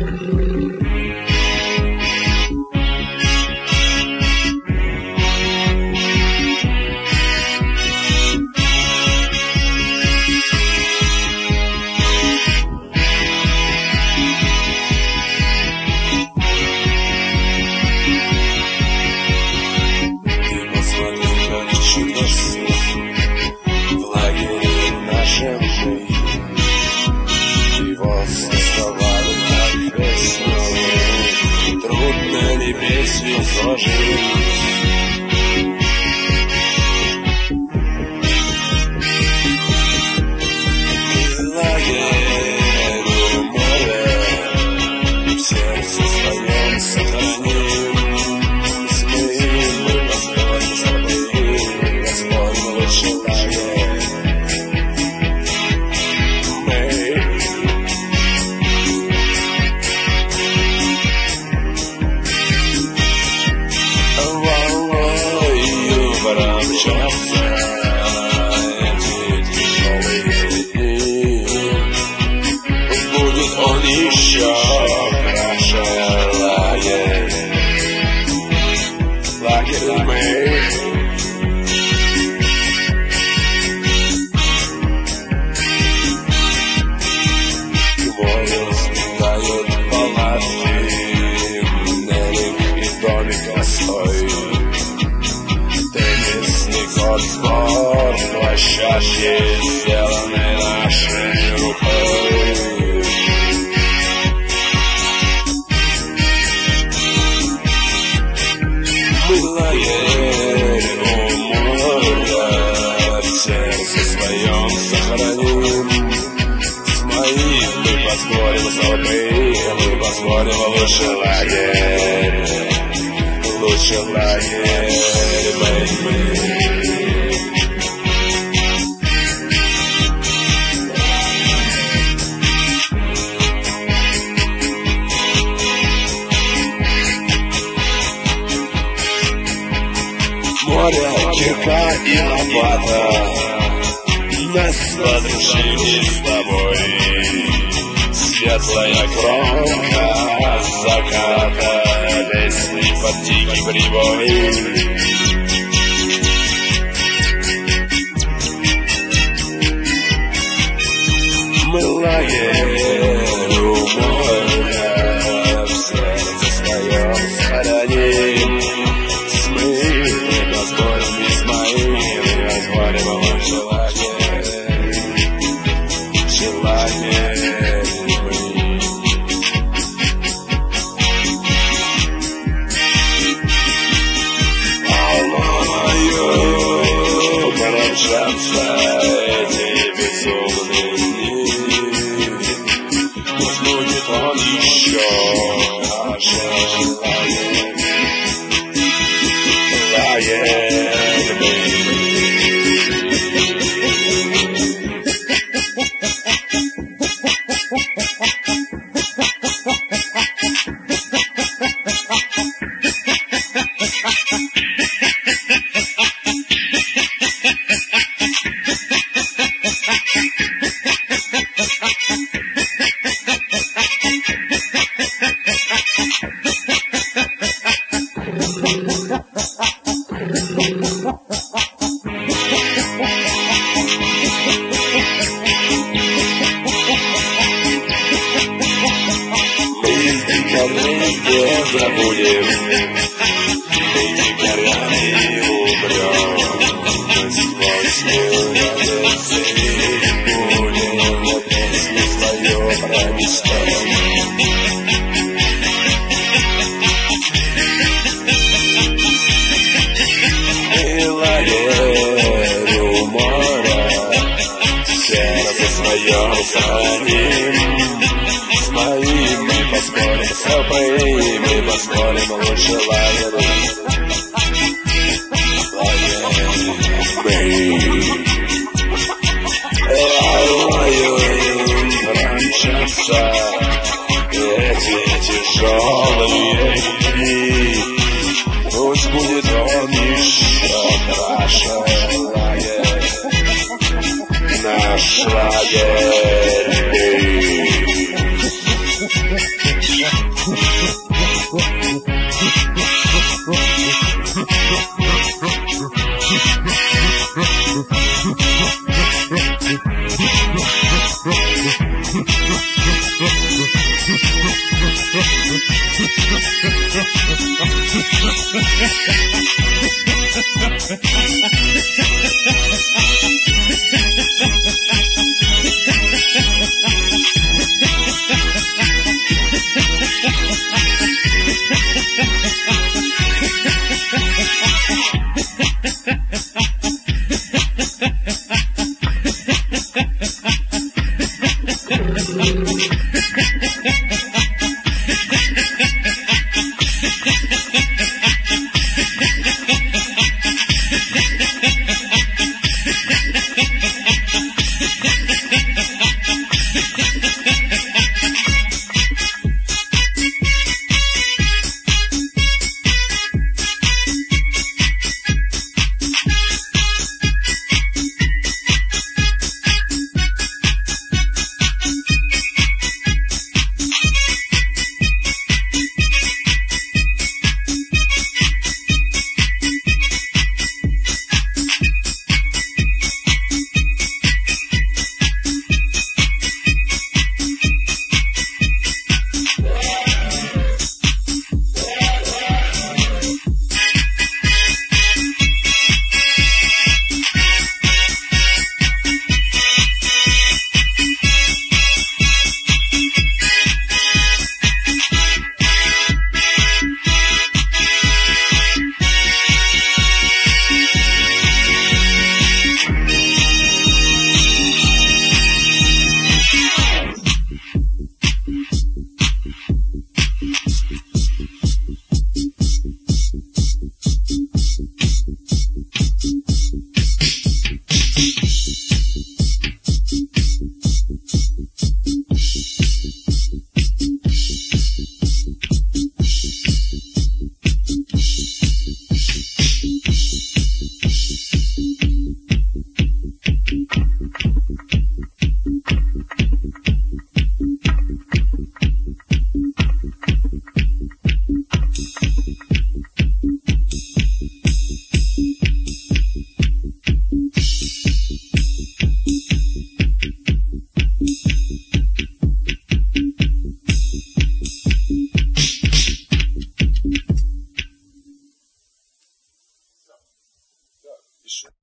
Песню сложить. Лагерь у моря, в сердце своем сохраним. Смеем мы Господь забыли, Господь лучший лагерь. Промчатся эти тяжелые дни, будет он еще краше. Лагерь, лагерь мы. К морю сплетают палатки, на них и домик косой. Спорт, площадки, сделаны нашей рукой. Мы лагерь у моря, в сердце своем сохраним. С моим мы поспорим с толпой, мы поспорим лучший лагерь, лучший лагерь, baby. Море, кирка и лопата нас подружили с тобой. Светлая кромка заката, лесный под дикий прибой. Мы лагерь у моря, в сердце своем сохраним. Эти безумные дни, пусть будет он еще краше. Лагерь, baby. Не забудем, мы дикарями умрем. Сквозь миры будем на песню свою промечтать. И лагерь у моря, сердце свое сохраним. С моим мы поспорим, с тобой мы поспорим, лучше лагерь. Промчатся эти тяжелые дни, пусть будет он еще краше. Лагерь, наш лагерь. Пишу.